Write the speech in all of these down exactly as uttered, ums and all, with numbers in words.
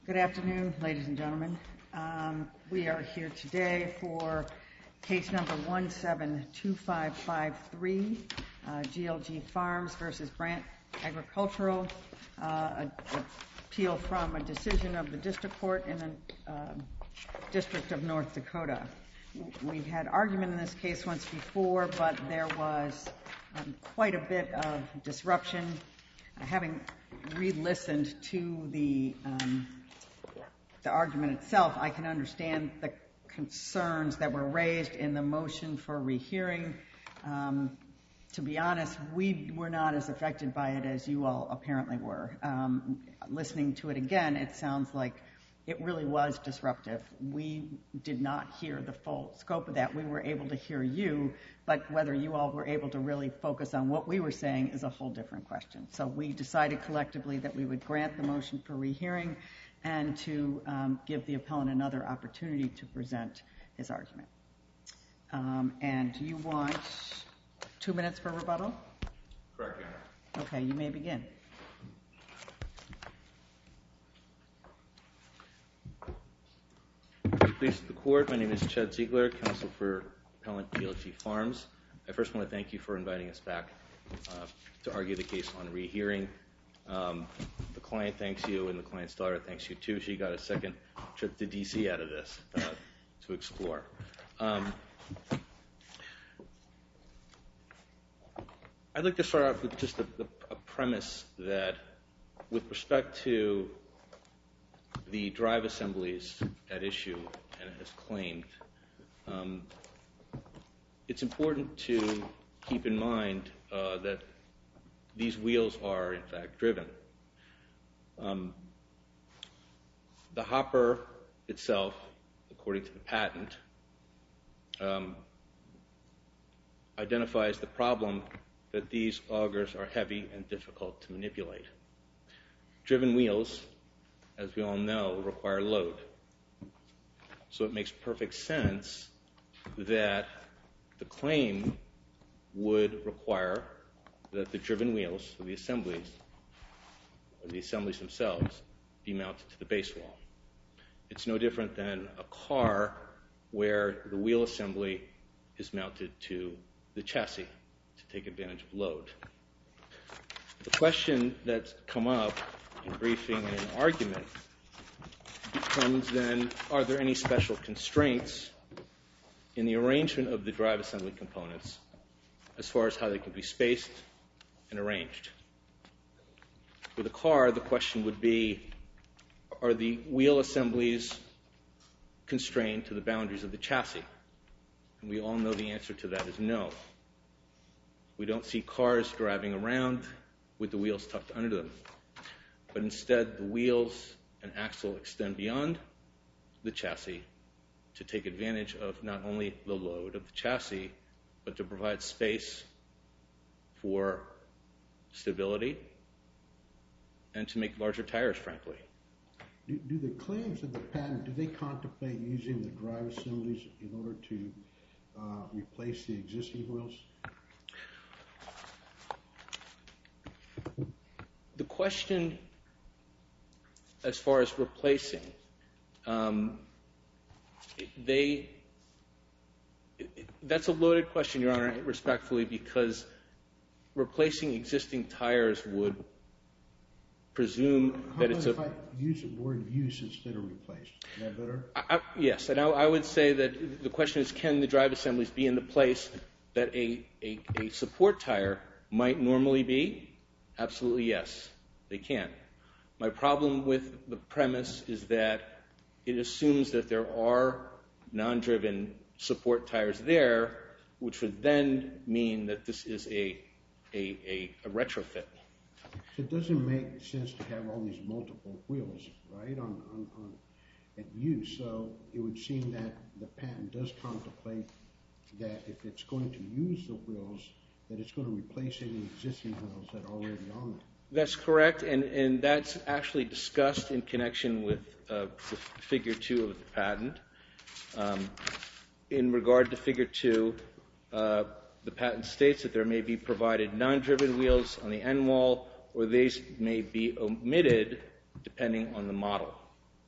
Good afternoon, ladies and gentlemen. Um, we are here today for case number one seven two five five three, uh, G L G Farms versus Brandt Agricultural, uh, a, a appeal from a decision of the district court in the uh, District of North Dakota. We had argument in this case once before, but there was um, quite a bit of disruption. Uh, having re-listened to the um, the argument itself, I can understand the concerns that were raised in the motion for rehearing. Um, to be honest, we were not as affected by it as you all apparently were. Um, listening to it again, it sounds like it really was disruptive. We did not hear the full scope of that. We were able to hear you, but whether you all were able to really focus on what we were saying is a whole different question. So we decided collectively that we would grant the motion for rehearing and to um, give the appellant another opportunity to present his argument. Um, and you want two minutes for rebuttal? Correct, Your Honor. Okay, you may begin. Please, the court. My name is Chad Ziegler, counsel for appellant G L G Farms. I first want to thank you for inviting us back uh, to argue the case on rehearing. Um, the client thanks you, and the client's daughter thanks you too. She got a second trip to D C out of this uh, to explore. Um, I'd like to start off with just a, a premise that, with respect to the drive assemblies at issue and as claimed, um, it's important to keep in mind uh, that these wheels are in fact driven. Um, the hopper itself, according to the patent, um, identifies the problem that these augers are heavy and difficult to manipulate. Driven wheels, as we all know, require load. So it makes perfect sense that the claim would require that the driven wheels of the assemblies, or the assemblies themselves, be mounted to the base wall. It's no different than a car where the wheel assembly is mounted to the chassis to take advantage of load. The question that's come up in briefing and in argument becomes then, are there any special constraints in the arrangement of the drive assembly components as far as how they can be spaced and arranged? With a car, the question would be, are the wheel assemblies constrained to the boundaries of the chassis? And we all know the answer to that is no. We don't see cars driving around with the wheels tucked under them. But instead, the wheels and axle extend beyond the chassis to take advantage of not only the load of the chassis, but to provide space for stability and to make larger tires, frankly. Do, do the claims of the patent, do they contemplate using the drive assemblies in order to uh, replace the existing wheels? The question, as far as replacing, um, they, that's a loaded question, Your Honor, respectfully, because replacing existing tires would presume How that it's a... How about if I use the word use instead of replace? Is that better? I, I, yes, and I, I would say that the question is, can the drive assemblies be in the place that a, a, a support tire might normally be? Absolutely yes, they can. My problem with the premise is that it assumes that there are non-driven support tires there, which would then mean that this is a, a, a, a retrofit. So it doesn't make sense to have all these multiple wheels, right, on, on, on at use. So it would seem that the patent does contemplate that if it's going to use the wheels, that it's going to replace any existing wheels that are already on it. That's correct, and, and that's actually discussed in connection with uh, the figure two of the patent. Um, in regard to figure two, uh, the patent states that there may be provided non-driven wheels on the end wall, or these may be omitted depending on the model.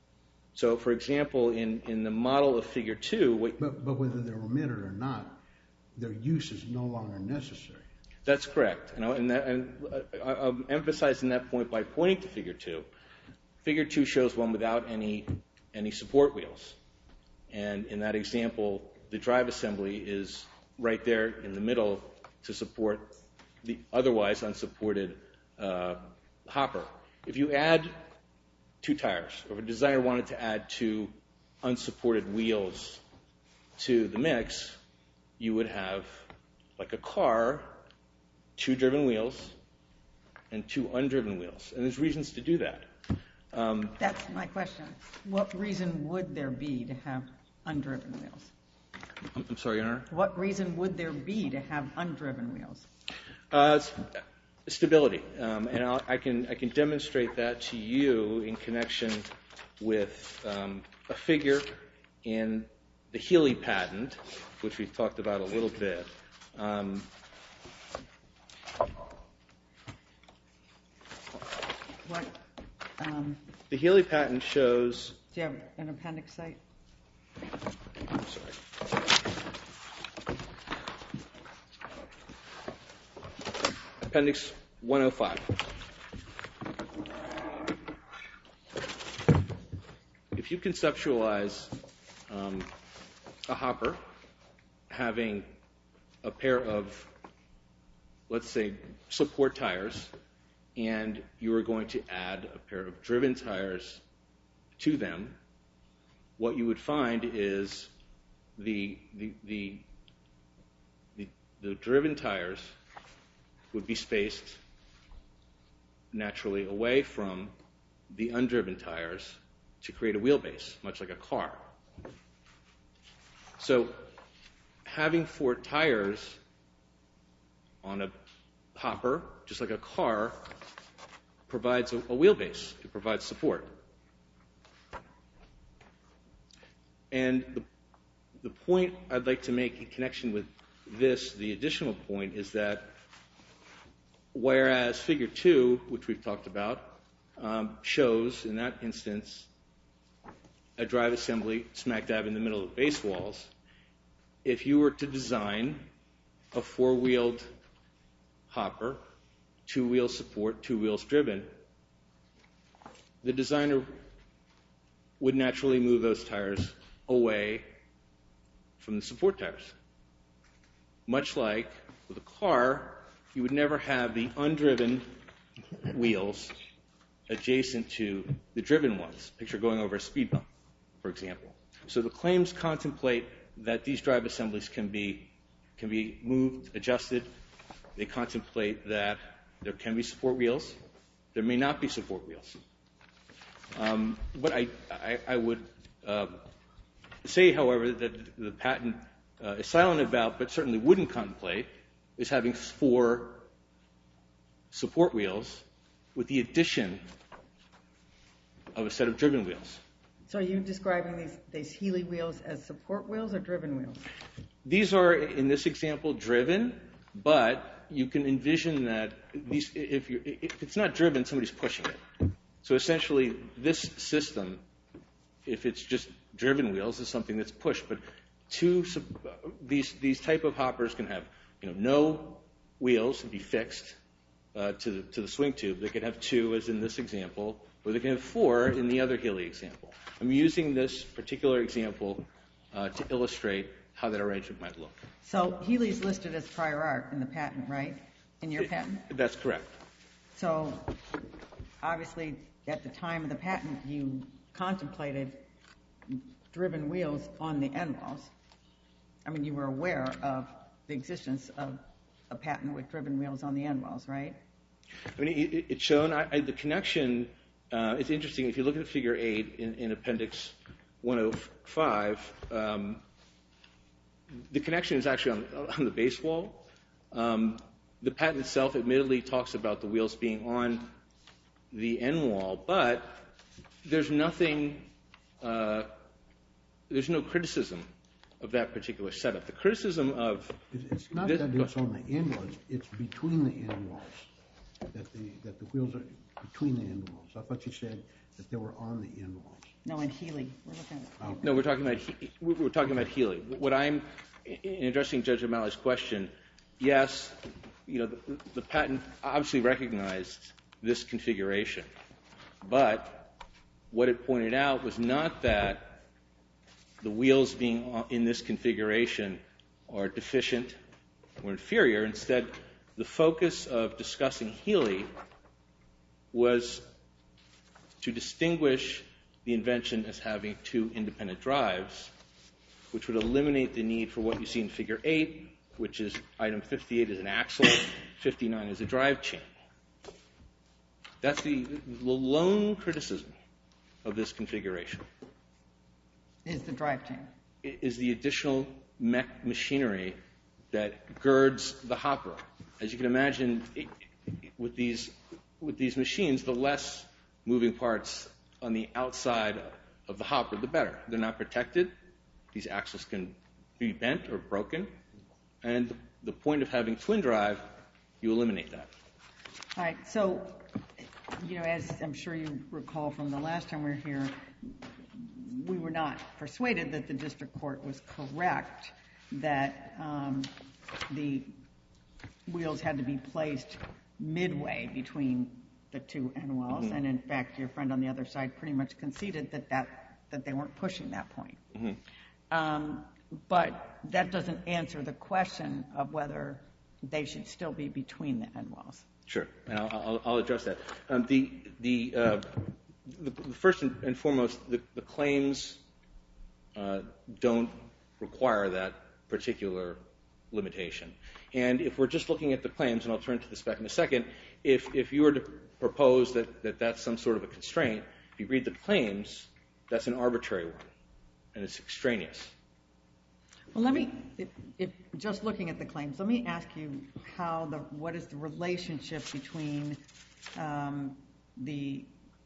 So, for example, in, in the model of Figure two... What, but, but whether they're omitted or not, their use is no longer necessary. That's correct. And, I, and, that, and I, I'm emphasizing that point by pointing to Figure two. Figure two shows one without any, any support wheels. And in that example, the drive assembly is right there in the middle to support the otherwise unsupported uh, hopper. If you add two tires, or if a designer wanted to add two unsupported wheels to the mix, you would have, like a car, two driven wheels and two undriven wheels. And there's reasons to do that. Um, That's my question. What reason would there be to have undriven wheels? I'm, I'm sorry, Your Honor? What reason would there be to have undriven wheels? Uh, stability. Um, and I'll, I, can, I can demonstrate that to you in connection with um, a figure in the Healy patent, which we've talked about a little bit. Um, What? Um, the Healy patent shows... do you have an appendix site? I'm sorry. Appendix one oh five. If you conceptualize um, a hopper having a pair of, let's say, support tires, and you are going to add a pair of driven tires to them, what you would find is the the the the, the driven tires would be spaced naturally away from the undriven tires to create a wheelbase, much like a car. So having four tires on a hopper, just like a car, provides a, a wheelbase. It provides support. And the, the point I'd like to make in connection with this, the additional point, is that whereas Figure two, which we've talked about, um, shows, in that instance, a drive assembly smack dab in the middle of the base walls, if you were to design a four-wheeled hopper, two wheels support, two wheels driven, the designer would naturally move those tires away from the support tires. Much like with a car, you would never have the undriven wheels adjacent to the driven ones. Picture going over a speed bump, for example. So the claims contemplate that these drive assemblies can be can be moved, adjusted. They contemplate that there can be support wheels. There may not be support wheels. Um, what I, I, I would uh, say, however, that the patent uh, is silent about, but certainly wouldn't contemplate, is having four support wheels with the addition of a set of driven wheels. So are you describing these, these Healy wheels as support wheels or driven wheels? These are, in this example, driven, but you can envision that these, if, you're, if it's not driven, somebody's pushing it. So essentially, this system, if it's just driven wheels, is something that's pushed. But two, these these type of hoppers can have, you know, no wheels and be fixed uh, to the to the swing tube. They could have two, as in this example, or they can have four in the other Healy example. I'm using this particular example uh, to illustrate how that arrangement might look. So Healy's listed as prior art in the patent, right? In your It, patent? That's correct. So obviously, at the time of the patent, you contemplated driven wheels on the end walls. I mean, you were aware of the existence of a patent with driven wheels on the end walls, right? I mean, it, it's shown, I, I, the connection, uh, it's interesting. If you look at Figure eight in, in Appendix one oh five, um, the connection is actually on, on the base wall. Um, the patent itself admittedly talks about the wheels being on the end wall, but there's nothing, uh, there's no criticism of that particular setup. The criticism of... It's not this, that it's on the end walls, it's between the end walls, that the, that the wheels are between the end walls. I thought you said that they were on the end walls. No, in Healy. We're looking at Okay. No, we're talking about he- we're talking about Healy. What I'm in addressing Judge O'Malley's question, yes, you know, the, the patent obviously recognized this configuration, but what it pointed out was not that the wheels being in this configuration are deficient or inferior. Instead, the focus of discussing Healy was to distinguish the invention as having two independent drives, which would eliminate the need for what you see in Figure eight, which is item fifty-eight is an axle, fifty-nine is a drive chain. That's the, the lone criticism of this configuration. is the drive chain. Is the additional mech machinery that girds the hopper. As you can imagine, it, it, with these with these machines, the less moving parts on the outside of the hopper, the better. They're not protected. These axles can be bent or broken. And the, the point of having twin drive, you eliminate that. All right. So, you know, as I'm sure you recall from the last time we were here, we were not persuaded that the district court was correct that um, the wheels had to be placed midway between the two end walls. Mm-hmm. And in fact, your friend on the other side pretty much conceded that, that, that they weren't pushing that point. Mm-hmm. Um, but that doesn't answer the question of whether they should still be between the end walls. Sure, and I'll, I'll, I'll address that. Um, the, the, uh, the, the first and foremost, the, the claims uh, don't require that particular limitation. And if we're just looking at the claims, and I'll turn to the spec in a second, if, if you were to propose that, that that's some sort of a constraint, if you read the claims, that's an arbitrary one, and it's extraneous. Well, let me, if, if just looking at the claims, let me ask you how the, what is the relationship between um, the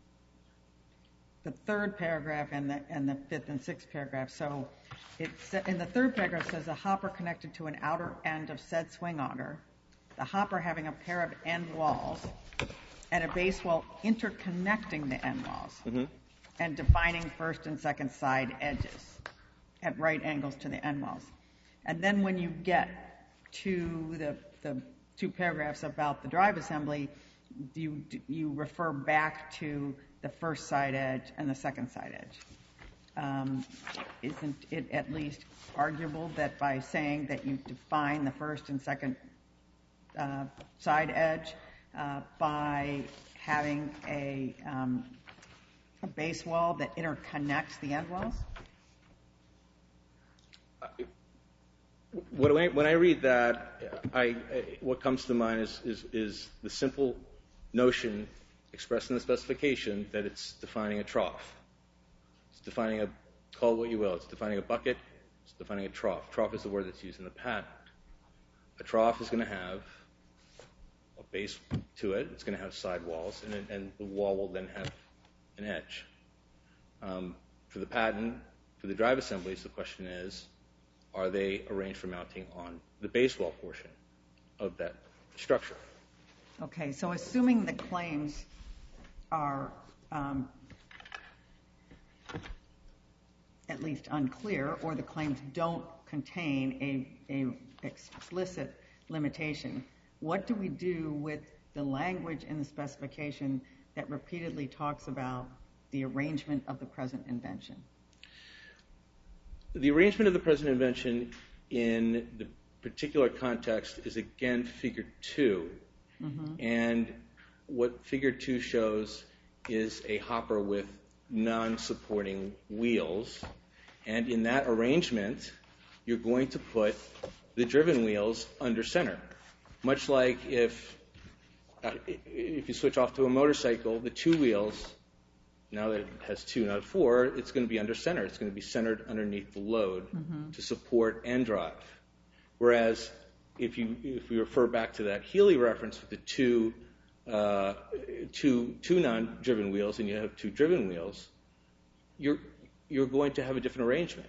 the third paragraph and the and the fifth and sixth paragraph. So, it's in the third paragraph it says a hopper connected to an outer end of said swing auger, the hopper having a pair of end walls, and a base wall interconnecting the end walls, mm-hmm. and defining first and second side edges at right angles to the end walls. And then when you get to the, the two paragraphs about the drive assembly, you, you refer back to the first side edge and the second side edge. Um, isn't it at least arguable that by saying that you define the first and second uh, side edge uh, by having a, um, a base wall that interconnects the end walls? When I, when I read that, I, I, what comes to mind is, is, is the simple notion expressed in the specification that it's defining a trough. It's defining a, call it what you will, it's defining a bucket, it's defining a trough. Trough is the word that's used in the patent. A trough is going to have a base to it, it's going to have side walls, and, and the wall will then have an edge. Um, for the patent, for the drive assemblies, the question is, are they arranged for mounting on the base wall portion of that structure? Okay, so assuming the claims are um, at least unclear, or the claims don't contain a, a explicit limitation, what do we do with the language in the specification that repeatedly talks about the arrangement of the present invention? The arrangement of the present invention in the particular context is again figure two. Mm-hmm. And what figure two shows is a hopper with non-supporting wheels. And in that arrangement, you're going to put the driven wheels under center. Much like if, uh, if you switch off to a motorcycle, the two wheels, now that it has two, not four, it's going to be under center. It's going to be centered underneath the load mm-hmm. to support and drive. Whereas if you if we refer back to that Healy reference with the two uh, two two non-driven wheels and you have two driven wheels, you're you're going to have a different arrangement.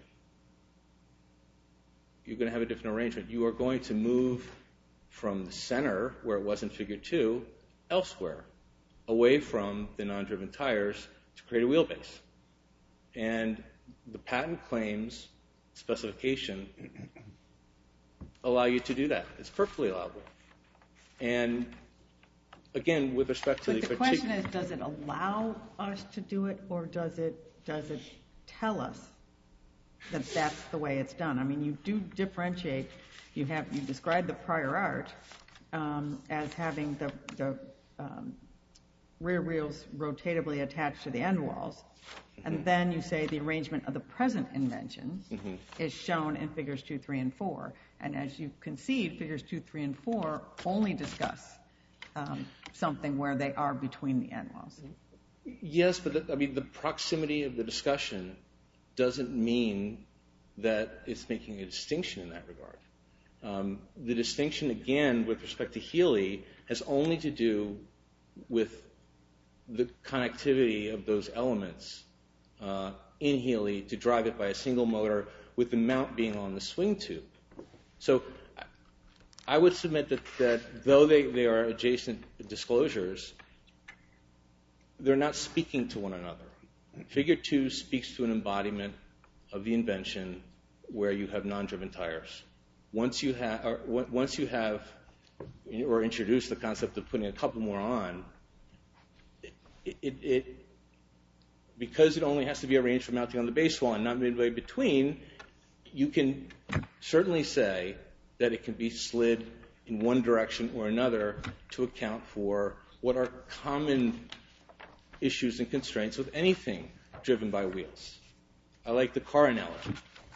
You're going to have a different arrangement. You are going to move from the center, where it was in figure two, elsewhere, away from the non-driven tires, to create a wheelbase. And the patent claims specification allow you to do that. It's perfectly allowable. And again, with respect to but the, the question is, does it allow us to do it, or does it does it tell us that that's the way it's done? I mean, you do differentiate. You have you describe the prior art um, as having the the um, rear wheels rotatably attached to the end walls, mm-hmm. and then you say the arrangement of the present invention mm-hmm. is shown in figures two, three, and four. And as you concede, figures two, three, and four only discuss um, something where they are between the end walls. Yes, but the, I mean the proximity of the discussion doesn't mean that it's making a distinction in that regard. Um, the distinction, again, with respect to Healy, has only to do with the connectivity of those elements uh, in Healy to drive it by a single motor, with the mount being on the swing tube. So I would submit that, that though they, they are adjacent disclosures, they're not speaking to one another. Figure two speaks to an embodiment of the invention where you have non-driven tires. Once you have, or once you have, or introduce the concept of putting a couple more on, it, it, it because it only has to be arranged for mounting on the base wall and not midway between, you can certainly say that it can be slid in one direction or another to account for what are common issues and constraints with anything driven by wheels. I like the car analogy.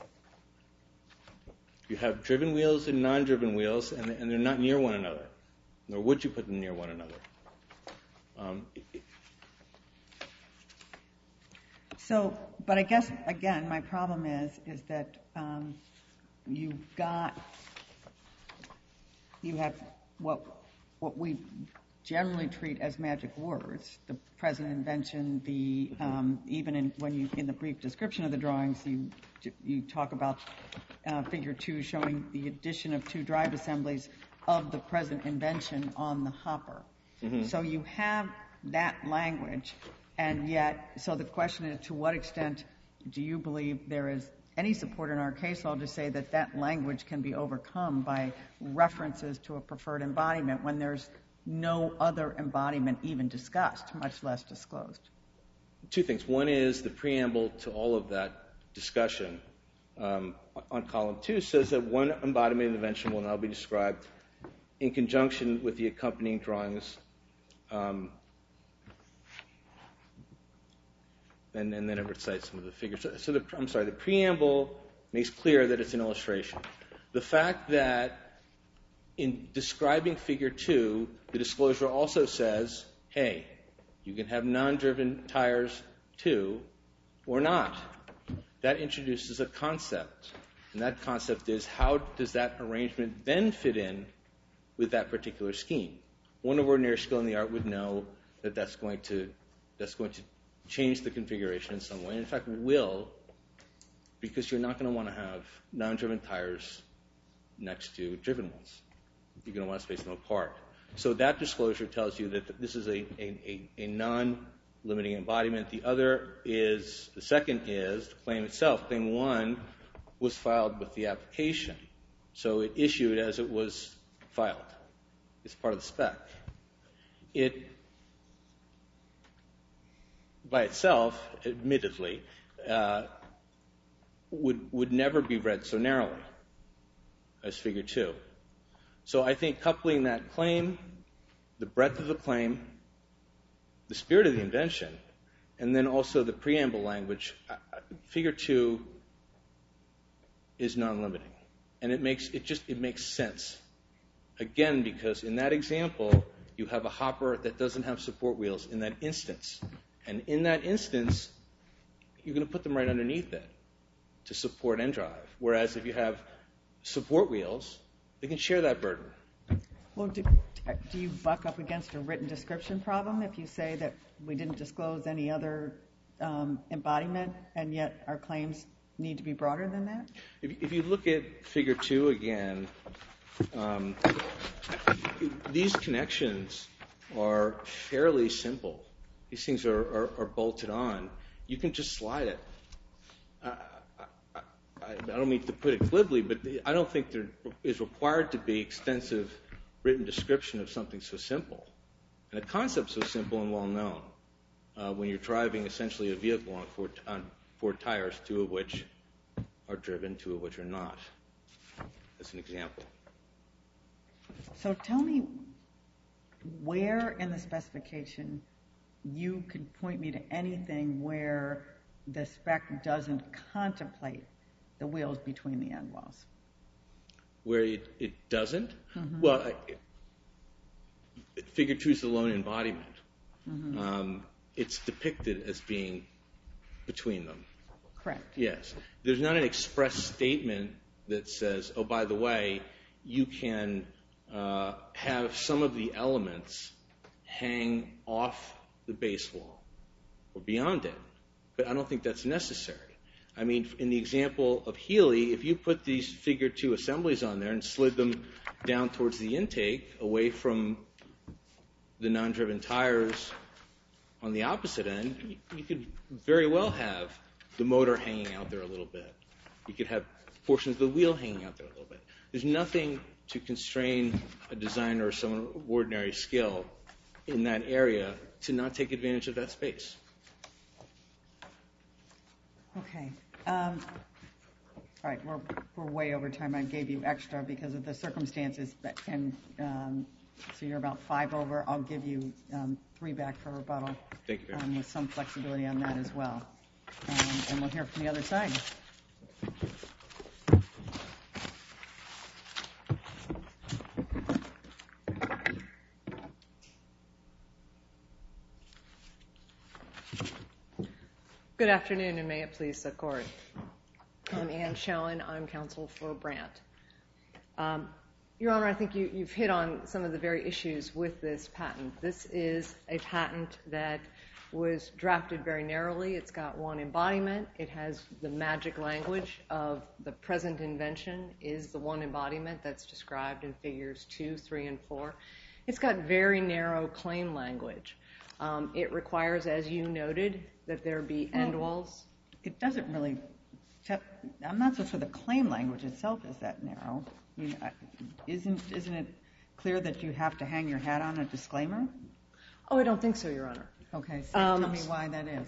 You have driven wheels and non-driven wheels, and, and they're not near one another, nor would you put them near one another. Um, it, so, but I guess, again, my problem is, is that um, you've got, you have what what we generally treat as magic words, the present invention, the um, even in, when you in the brief description of the drawings, you you talk about uh, figure two showing the addition of two drive assemblies of the present invention on the hopper. Mm-hmm. So you have that language, and yet, so the question is, to what extent do you believe there is any support in our case law to say that that language can be overcome by references to a preferred embodiment when there's no other embodiment even discussed, much less disclosed? Two things. One is the preamble to all of that discussion um, on column two says that one embodiment of the invention will now be described in conjunction with the accompanying drawings, um, and, and then it recites some of the figures. So, so the, I'm sorry, the preamble makes clear that it's an illustration. The fact that in describing figure two, the disclosure also says, hey, you can have non-driven tires too, or not. That introduces a concept, and that concept is, how does that arrangement then fit in with that particular scheme? One of ordinary skill in the art would know that that's going to that's going to change the configuration in some way. In fact, will, because you're not going to want to have non-driven tires next to driven ones. You're going to want to space them apart. So that disclosure tells you that this is a, a, a, a non-limiting embodiment. The other is, the second is the claim itself. Claim one was filed with the application. So it issued as it was filed. It's part of the spec. It, by itself, admittedly, uh, would would never be read so narrowly as figure two. So I think coupling that claim, the breadth of the claim, the spirit of the invention, and then also the preamble language, figure two is non-limiting, and it makes it just it makes sense. Again, because in that example, you have a hopper that doesn't have support wheels in that instance, and in that instance, you're going to put them right underneath it to support and drive. Whereas if you have support wheels, they can share that burden. Well, do, do you buck up against a written description problem if you say that we didn't disclose any other um, embodiment, and yet our claims need to be broader than that? If, if you look at figure two again, um, these connections are fairly simple. These things are, are, are bolted on. You can just slide it. I, I, I, I don't mean to put it glibly, but I don't think there is required to be extensive written description of something so simple. And a concept so simple and well known uh, when you're driving essentially a vehicle on four, on four tires, two of which are driven, two of which are not. As an example. So tell me where in the specification you could point me to anything where the spec doesn't contemplate the wheels between the end walls. Where it, it doesn't? Mm-hmm. Well, I, Figure two is the lone embodiment. Mm-hmm. Um, it's depicted as being between them. Correct. Yes. There's not an express statement that says, oh, by the way, you can uh, have some of the elements hang off the base wall or beyond it. But I don't think that's necessary. I mean, in the example of Healy, if you put these figure two assemblies on there and slid them down towards the intake away from the non-driven tires on the opposite end, you could very well have the motor hanging out there a little bit. You could have portions of the wheel hanging out there a little bit. There's nothing to constrain a designer or someone of ordinary skill in that area to not take advantage of that space. Okay. Um, all right, we're, we're way over time. I gave you extra because of the circumstances, but, and um, so you're about five over. I'll give you um, three back for rebuttal. Thank you very um, much. with some flexibility on that as well. Um, and we'll hear from the other side. Good afternoon, and may it please the Court. I'm Ann Schoen. I'm counsel for Brandt. Um, Your Honor, I think you, you've hit on some of the very issues with this patent. This is a patent that was drafted very narrowly. It's got one embodiment. It has the magic language of the present invention is the one embodiment that's described in figures two, three, and four. It's got very narrow claim language. Um, it requires, as you noted, that there be end Well, walls. It doesn't really, I'm not so sure the claim language itself is that narrow. I mean, isn't, isn't it clear that you have to hang your hat on a disclaimer? Oh, I don't think so, Your Honor. Okay, so Um, tell me why that is.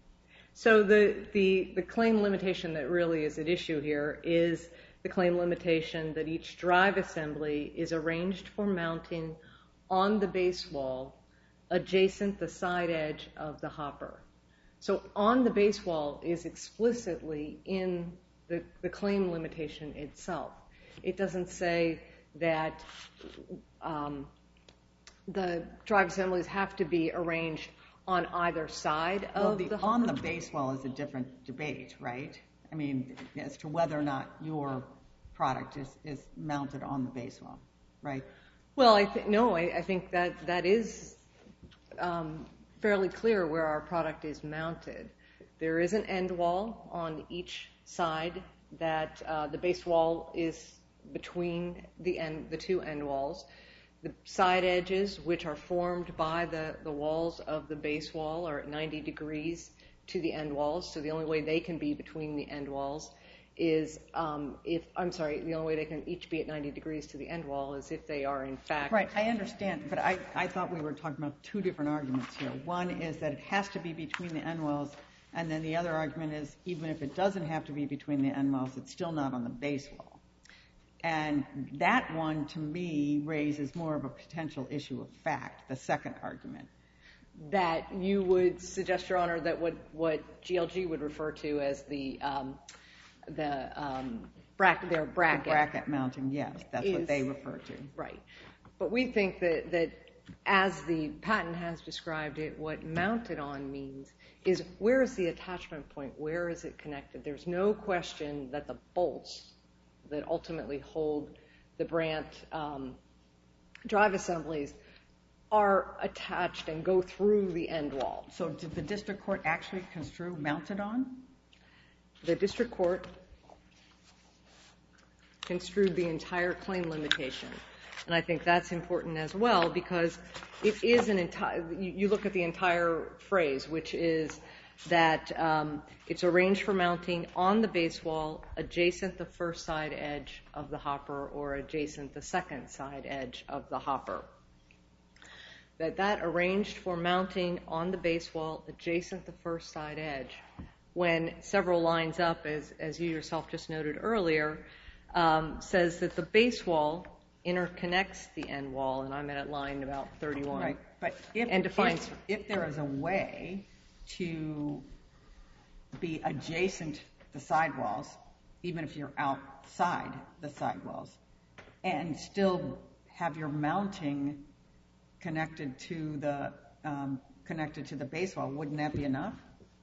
So the, the, the claim limitation that really is at issue here is the claim limitation that each drive assembly is arranged for mounting on the base wall adjacent the side edge of the hopper. So on the base wall is explicitly in the, the claim limitation itself. It doesn't say that um, the drive assemblies have to be arranged on either side Well, of the, the on hopper. the base wall is a different debate, right? I mean, as to whether or not your product is, is mounted on the base wall, right? Well, I th- no, I, I think that that is um, fairly clear where our product is mounted. There is an end wall on each side that uh, the base wall is between the end, the two end walls. The side edges, which are formed by the, the walls of the base wall, are at ninety degrees to the end walls. So the only way they can be between the end walls is um, if, I'm sorry, the only way they can each be at ninety degrees to the end wall is if they are in fact. Right, I understand, but I, I thought we were talking about two different arguments here. One is that it has to be between the end walls, and then the other argument is even if it doesn't have to be between the end walls, it's still not on the base wall. And that one, to me, raises more of a potential issue of fact, the second argument. That you would suggest, Your Honor, that what, what G L G would refer to as the um, the um, bracket, their bracket. The bracket mounting, yes, that's is, what they refer to. Right. But we think that, that as the patent has described it, what mounted on means is where is the attachment point? Where is it connected? There's no question that the bolts that ultimately hold the Brandt um, drive assemblies are attached and go through the end wall. So did the district court actually construe mounted on? The district court construed the entire claim limitation And I think that's important as well because it is an entire, you, you look at the entire phrase, which is that um, it's arranged for mounting on the base wall adjacent the first side edge of the hopper or adjacent the second side edge of the hopper. That that arranged for mounting on the base wall adjacent the first side edge, when several lines up, as, as you yourself just noted earlier, um, says that the base wall interconnects the end wall, and I'm at line about thirty-one. Right, but if, and defines, if, if there is a way to be adjacent to the sidewalls, even if you're outside the sidewalls, and still have your mounting connected to the um, connected to the base wall, wouldn't that be enough?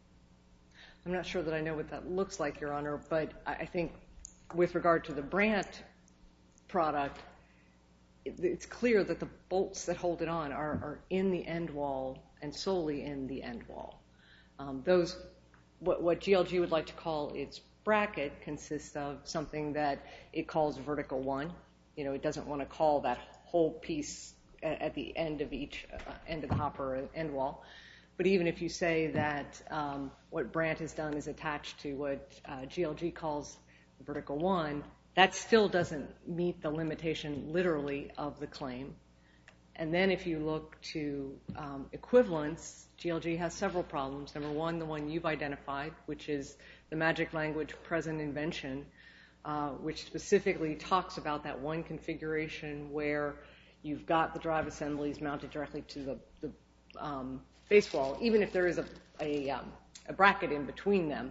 I'm not sure that I know what that looks like, Your Honor, but I think with regard to the Brandt product, it's clear that the bolts that hold it on are, are in the end wall and solely in the end wall. Um, those, what, what G L G would like to call its bracket consists of something that it calls vertical one. You know, it doesn't want to call that whole piece at, at the end of each uh, end of the hopper or end wall. But even if you say that um, what Brandt has done is attached to what uh, G L G calls vertical one, that still doesn't meet the limitation literally of the claim. And then if you look to um, equivalence, G L G has several problems. Number one, the one you've identified, which is the magic language present invention, uh, which specifically talks about that one configuration where you've got the drive assemblies mounted directly to the, the um, base wall, even if there is a, a, um, a bracket in between them.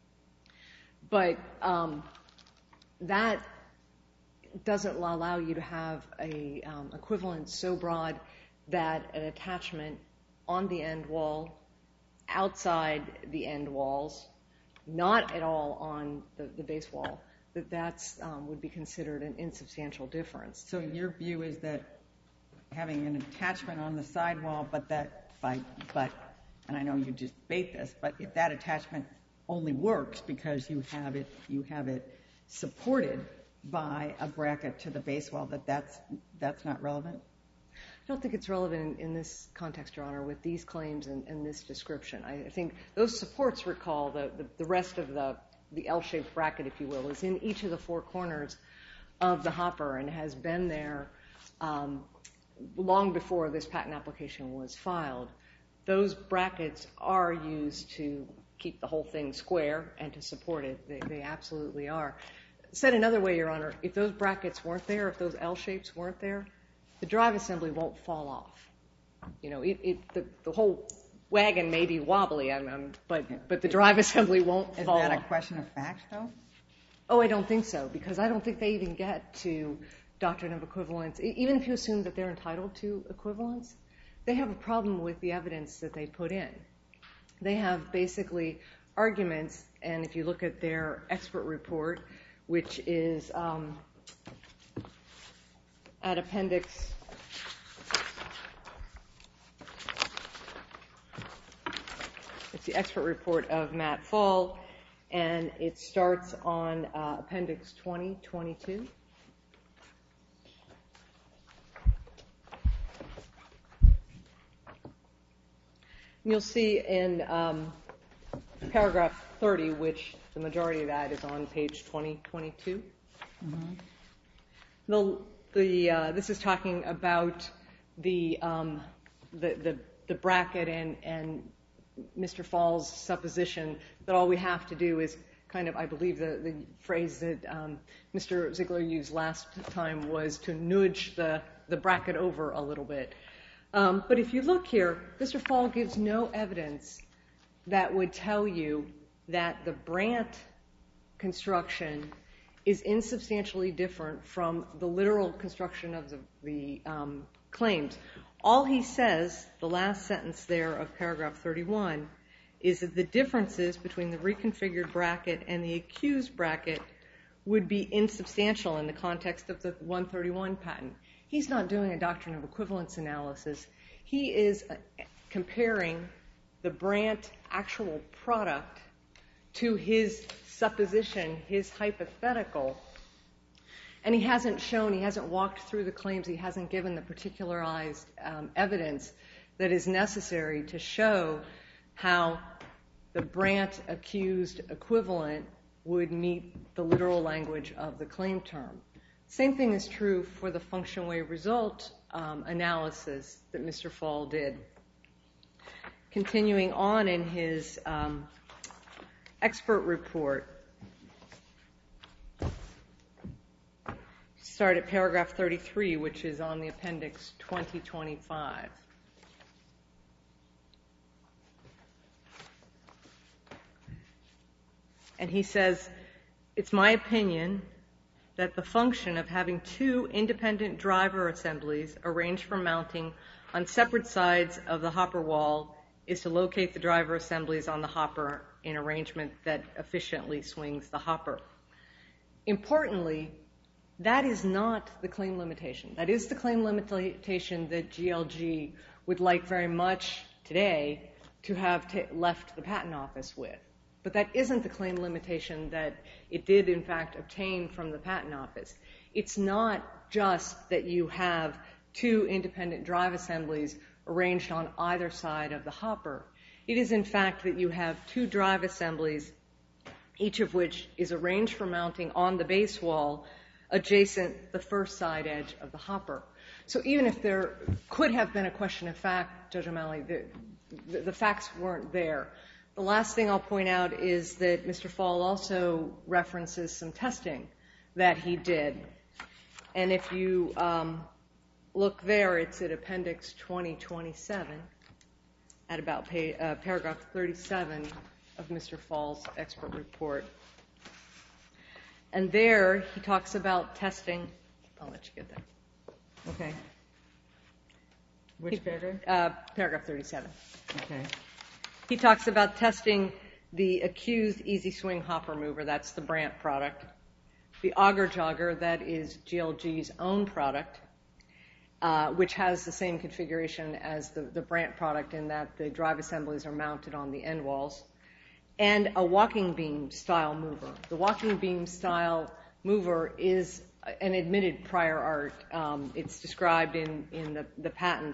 But um, that doesn't allow you to have a um, equivalence so broad that an attachment on the end wall, outside the end walls, not at all on the, the base wall, that that's um, would be considered an insubstantial difference. So your view is that having an attachment on the sidewall, but that, by, but, and I know you just debate this, but if that attachment only works because you have it, you have it supported by a bracket to the base wall, that that's, that's not relevant? I don't think it's relevant in, in this context, Your Honor, with these claims and, and this description. I, I think those supports recall the, the, the rest of the, the L-shaped bracket, if you will, is in each of the four corners of the hopper and has been there um, long before this patent application was filed. Those brackets are used to keep the whole thing square and to support it. They, they absolutely are. Said another way, Your Honor, if those brackets weren't there, if those L-shapes weren't there, the drive assembly won't fall off. You know, it, it, the, the whole wagon may be wobbly, I'm, I'm, but, but the drive assembly won't Is fall off. that a question of fact, though? Oh, I don't think so, because I don't think they even get to doctrine of equivalence. Even if you assume that they're entitled to equivalence, they have a problem with the evidence that they put in. They have basically arguments, and if you look at their expert report, which is um, at appendix it's the expert report of Matt Fall, and it starts on uh, appendix twenty twenty-two. You'll see in um, paragraph thirty, which the majority of that is on page twenty twenty-two. Mm-hmm. The, the, uh, this is talking about the, um, the, the, the bracket and, and Mister Fall's supposition that all we have to do is kind of, I believe the, the phrase that um, Mister Ziegler used last time was to nudge the, the bracket over a little bit. Um, but if you look here, Mister Fall gives no evidence that would tell you that the Brandt construction is insubstantially different from the literal construction of the, the um, claims. All he says, the last sentence there of paragraph thirty-one, is that the differences between the reconfigured bracket and the accused bracket would be insubstantial in the context of the one thirty-one patent. He's not doing a doctrine of equivalence analysis. He is uh, comparing the Brandt actual product to his supposition, his hypothetical, And he hasn't shown, he hasn't walked through the claims, he hasn't given the particularized um, evidence that is necessary to show how the Brandt accused equivalent would meet the literal language of the claim term. Same thing is true for the function-way result um, analysis that Mister Fall did. Continuing on in his um, expert report, start at paragraph thirty-three, which is on the appendix twenty twenty-five. And he says, it's my opinion that the function of having two independent driver assemblies arranged for mounting on separate sides of the hopper wall is to locate the driver assemblies on the hopper in arrangement that efficiently swings the hopper. Importantly, that is not the claim limitation. That is the claim limitation that G L G would like very much today to have t- left the patent office with. But that isn't the claim limitation that it did, in fact, obtain from the patent office. It's not just that you have two independent drive assemblies arranged on either side of the hopper. It is, in fact, that you have two drive assemblies, each of which is arranged for mounting on the base wall adjacent the first side edge of the hopper. So even if there could have been a question of fact, Judge O'Malley, the, the, the facts weren't there. The last thing I'll point out is that Mister Fall also references some testing that he did. And if you um, look there, it's at appendix twenty twenty-seven, at about pay, uh, paragraph thirty-seven of Mister Fall's expert report. And there he talks about testing. I'll let you get there. Okay. Which he, paragraph? Uh, paragraph thirty-seven. Okay. He talks about testing the accused Easy Swing hopper mover. That's the Brandt product. The Auger Jogger, that is G L G's own product, uh, which has the same configuration as the, the Brandt product in that the drive assemblies are mounted on the end walls. And a walking beam style mover. The walking beam style mover is an admitted prior art. Um, it's described in, in the, the patent.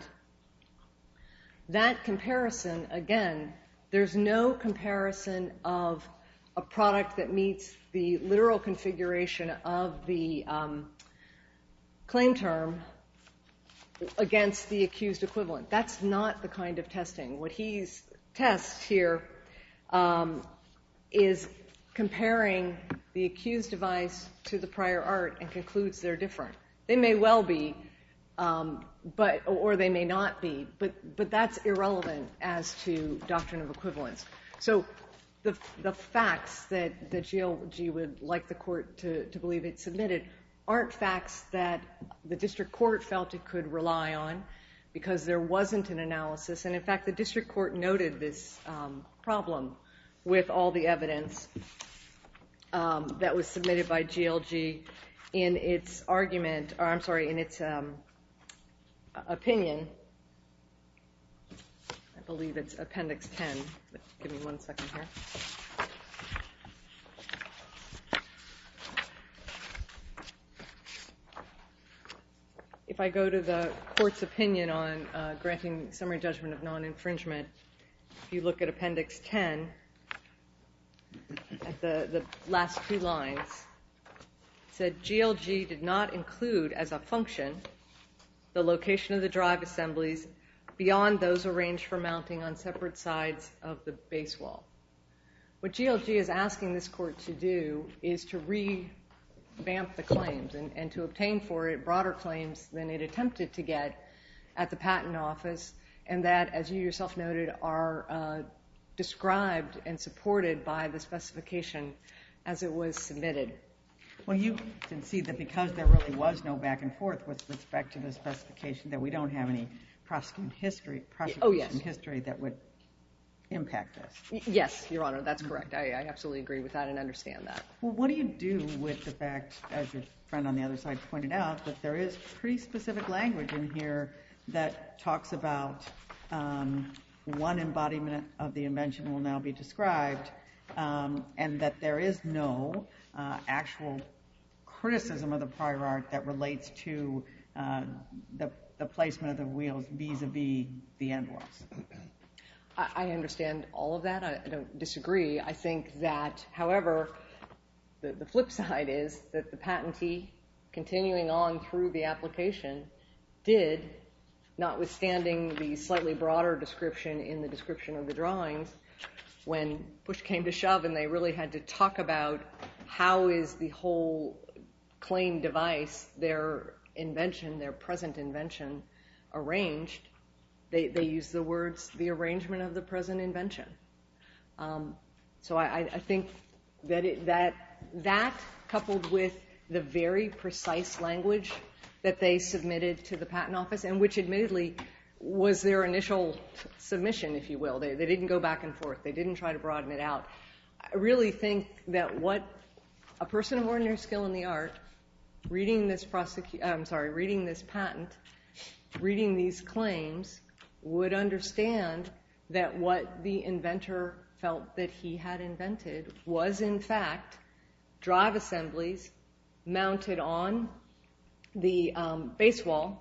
That comparison, again, there's no comparison of a product that meets the literal configuration of the um, claim term against the accused equivalent. That's not the kind of testing. What he's tests here um, is comparing the accused device to the prior art and concludes they're different. They may well be, um, but or they may not be, but but that's irrelevant as to doctrine of equivalence. So the the facts that the G L G would like the court to, to believe it submitted aren't facts that the district court felt it could rely on because there wasn't an analysis. And in fact, the district court noted this um, problem with all the evidence um, that was submitted by G L G in its argument, or I'm sorry, in its um, opinion. I believe it's Appendix ten. But give me one second here. If I go to the court's opinion on uh, granting summary judgment of non-infringement, if you look at Appendix ten, at the, the last two lines, it said G L G did not include as a function the location of the drive assemblies beyond those arranged for mounting on separate sides of the base wall. What G L G is asking this court to do is to revamp the claims and, and to obtain for it broader claims than it attempted to get at the patent office, and that, as you yourself noted, are uh, described and supported by the specification as it was submitted. Well, you can see that because there really was no back and forth with respect to the specification, that we don't have any prosecution history, prosecution oh, yes. history that would impact this. Yes, Your Honor, that's correct. I, I absolutely agree with that and understand that. Well, what do you do with the fact, as your friend on the other side pointed out, that there is pretty specific language in here that talks about um, one embodiment of the invention will now be described, um, and that there is no uh, actual criticism of the prior art that relates to uh, the, the placement of the wheels vis-a-vis the end walls. I understand all of that. I don't disagree. I think that, however, the, the flip side is that the patentee, continuing on through the application, did, notwithstanding the slightly broader description in the description of the drawings, when push came to shove and they really had to talk about how is the whole claim device, their invention, their present invention, arranged, They, they use the words, the arrangement of the present invention. Um, so I, I think that, it, that that, coupled with the very precise language that they submitted to the Patent Office, and which admittedly was their initial submission, if you will. They, they didn't go back and forth. They didn't try to broaden it out. I really think that what a person of ordinary skill in the art, reading this prosecu- I'm sorry, reading this patent, reading these claims, would understand that what the inventor felt that he had invented was, in fact, drive assemblies mounted on the um, base wall,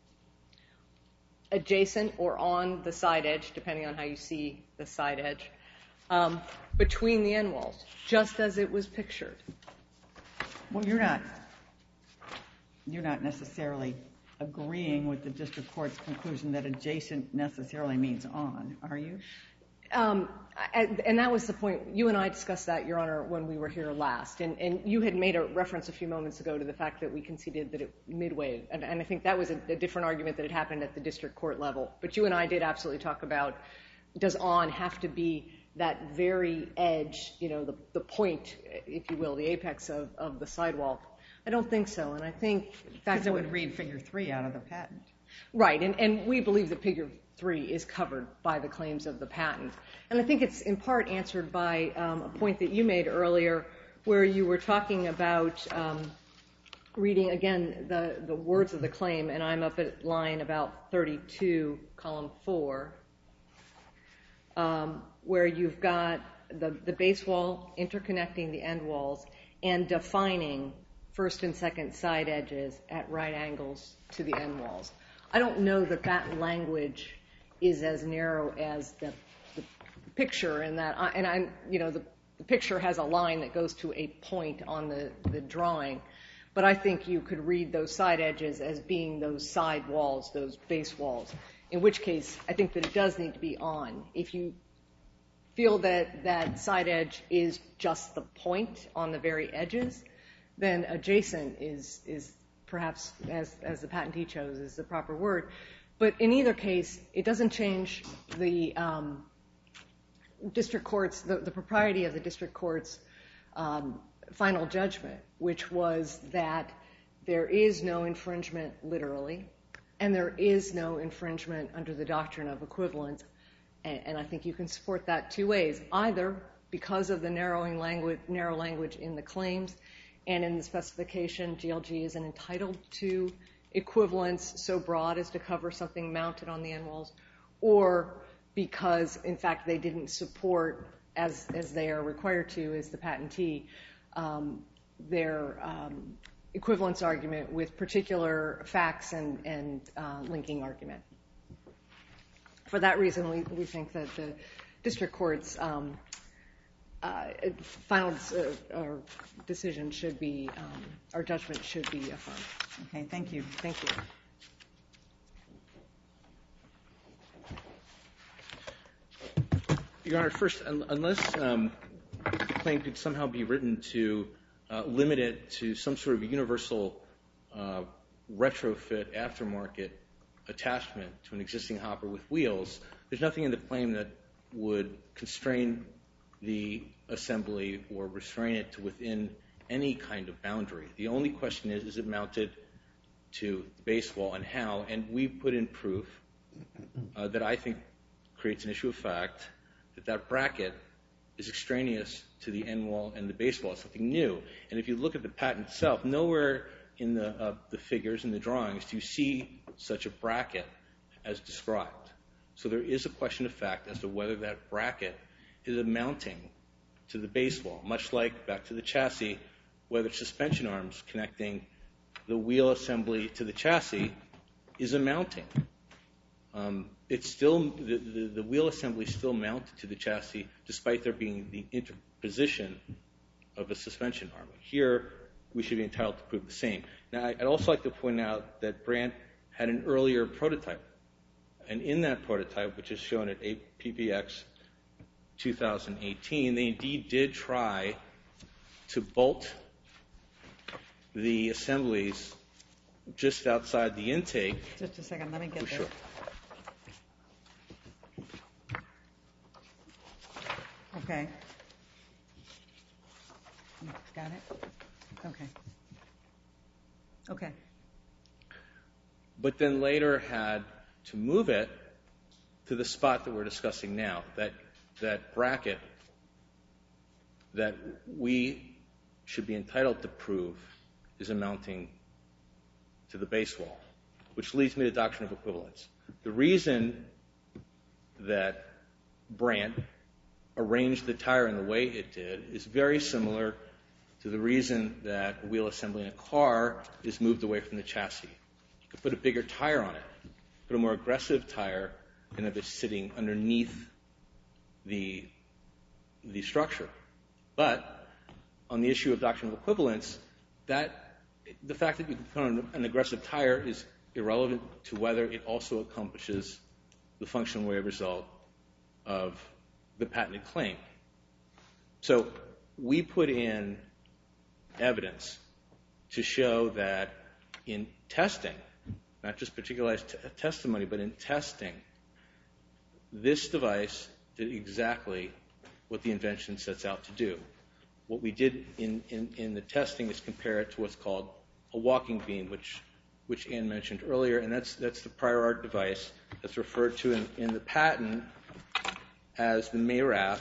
adjacent or on the side edge, depending on how you see the side edge, um, between the end walls, just as it was pictured. Well, you're not, you're not necessarily agreeing with the district court's conclusion that adjacent necessarily means on, are you? Um, and, and that was the point. You and I discussed that, Your Honor, when we were here last. And, and you had made a reference a few moments ago to the fact that we conceded that it midway. And, and I think that was a, a different argument that had happened at the district court level. But you and I did absolutely talk about, does on have to be that very edge, you know, the, the point, if you will, the apex of, of the sidewall? I don't think so. And I think... Because it would read figure three out of the patent. Right. And, and we believe that figure three is covered by the claims of the patent. And I think it's in part answered by um, a point that you made earlier where you were talking about um, reading, again, the, the words of the claim. And I'm up at line about thirty-two, column four, um, where you've got the, the base wall interconnecting the end walls and defining first and second side edges at right angles to the end walls. I don't know that that language is as narrow as the, the picture, and that, I, and I, you know, the, the picture has a line that goes to a point on the, the drawing, but I think you could read those side edges as being those side walls, those base walls, in which case I think that it does need to be on. If you feel that that side edge is just the point on the very edges, then adjacent is, is perhaps, as, as the patentee chose, is the proper word. But in either case, it doesn't change the um, district court's, the, the propriety of the district court's um, final judgment, which was that there is no infringement literally, and there is no infringement under the doctrine of equivalence. And, and I think you can support that two ways, either because of the narrowing language, narrow language in the claims, and in the specification, G L G isn't entitled to equivalence so broad as to cover something mounted on the end walls, or because, in fact, they didn't support, as, as they are required to as the patentee, um, their um, equivalence argument with particular facts and, and uh, linking argument. For that reason, we, we think that the district court's um, Uh, final uh, or decision should be, um, our judgment should be affirmed. Okay, thank you. Thank you. Your Honor, first, unless um, the claim could somehow be written to uh, limit it to some sort of universal uh, retrofit aftermarket attachment to an existing hopper with wheels, there's nothing in the claim that would constrain the assembly or restrain it to within any kind of boundary. The only question is, is it mounted to the base wall and how? And we put in proof uh, that I think creates an issue of fact that that bracket is extraneous to the end wall and the base wall. It's something new. And if you look at the patent itself, nowhere in the, uh, the figures and the drawings do you see such a bracket as described. So there is a question of fact as to whether that bracket is a mounting to the base wall, much like, back to the chassis, whether suspension arms connecting the wheel assembly to the chassis is a mounting. Um, it's still the, the, the wheel assembly is still mounted to the chassis, despite there being the interposition of a suspension arm. Here, we should be entitled to prove the same. Now, I'd also like to point out that Brandt had an earlier prototype, and in that prototype, which is shown at P P X two thousand eighteen, they indeed did try to bolt the assemblies just outside the intake. Just a second, let me get For this. sure. Okay. Got it? Okay. Okay. But then later had to move it to the spot that we're discussing now, that that bracket that we should be entitled to prove is a mounting to the base wall, which leads me to the doctrine of equivalence. The reason that Brandt arranged the tire in the way it did is very similar to the reason that a wheel assembly in a car is moved away from the chassis. You could put a bigger tire on it, put a more aggressive tire, and if it's sitting underneath the, the structure. But on the issue of doctrine of equivalence, that the fact that you can put on an aggressive tire is irrelevant to whether it also accomplishes the functional way result of the patented claim. So we put in evidence to show that in testing, not just particularized t- testimony, but in testing, this device did exactly what the invention sets out to do. What we did in, in, in the testing is compare it to what's called a walking beam, which which Ann mentioned earlier, and that's that's the prior art device that's referred to in, in the patent as the Mayrath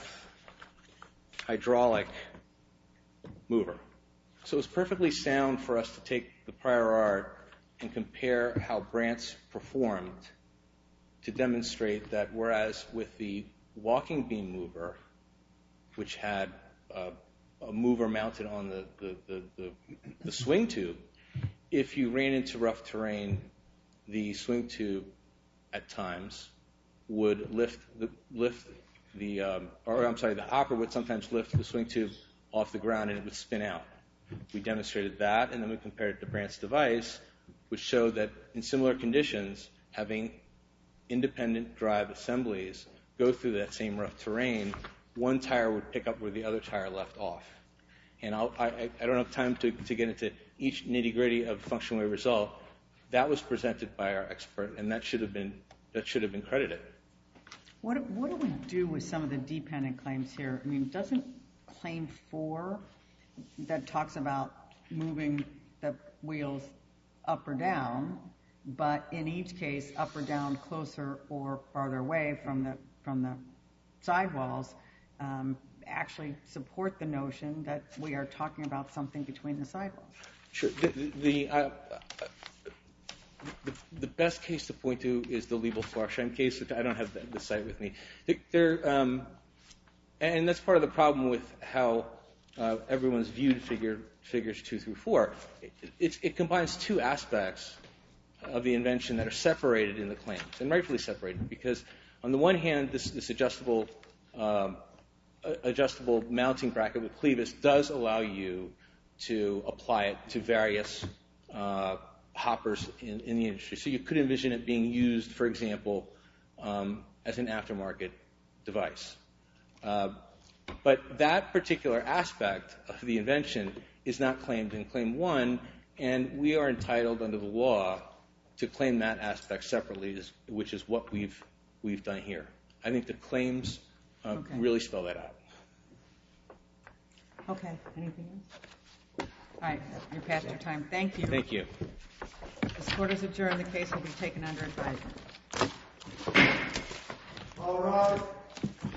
hydraulic mover. So it's perfectly sound for us to take the prior art and compare how Brandt's performed to demonstrate that whereas with the walking beam mover, which had uh, a mover mounted on the, the, the, the, the swing tube, if you ran into rough terrain, the swing tube at times would lift the, lift the um, or I'm sorry, the hopper would sometimes lift the swing tube off the ground and it would spin out. We demonstrated that, and then we compared it to Brandt's device, which showed that in similar conditions, having independent drive assemblies go through that same rough terrain, one tire would pick up where the other tire left off. And I'll, I, I don't have time to, to get into each nitty-gritty of functional way result. That was presented by our expert, and that should have been that should have been credited. What what do we do with some of the dependent claims here? I mean, doesn't claim four that talks about moving the wheels up or down, but in each case up or down, closer or farther away from the from the sidewalls, um, actually support the notion that we are talking about something between the sidewalls? Sure. The the, uh, the, the best case to point to is the Liebel-Flarsheim case, which I don't have the, the site with me. They're, um, and that's part of the problem with how uh, everyone's viewed figure, figures two through four. It, it, it combines two aspects of the invention that are separated in the claims, and rightfully separated, because on the one hand, this, this adjustable um, adjustable mounting bracket with clevis does allow you to apply it to various uh, hoppers in, in the industry. So you could envision it being used, for example, um, as an aftermarket device. Uh, but that particular aspect of the invention is not claimed in Claim one, and we are entitled under the law to claim that aspect separately, which is what we've we've done here. I think the claims uh, okay. really spell that out. Okay. Anything else? All right. You're past your time. Thank you. Thank you. This court is adjourned. The case will be taken under advisement. All right.